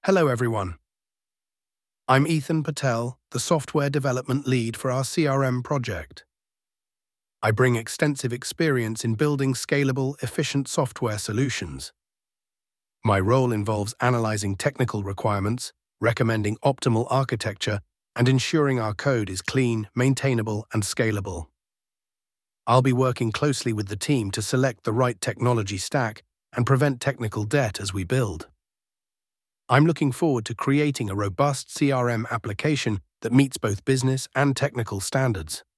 Hello, everyone. I'm Ethan Patel, the software development lead for our CRM project. I bring extensive experience in building scalable, efficient software solutions. My role involves analyzing technical requirements, recommending optimal architecture, and ensuring our code is clean, maintainable, and scalable. I'll be working closely with the team to select the right technology stack and prevent technical debt as we build. I'm looking forward to creating a robust CRM application that meets both business and technical standards.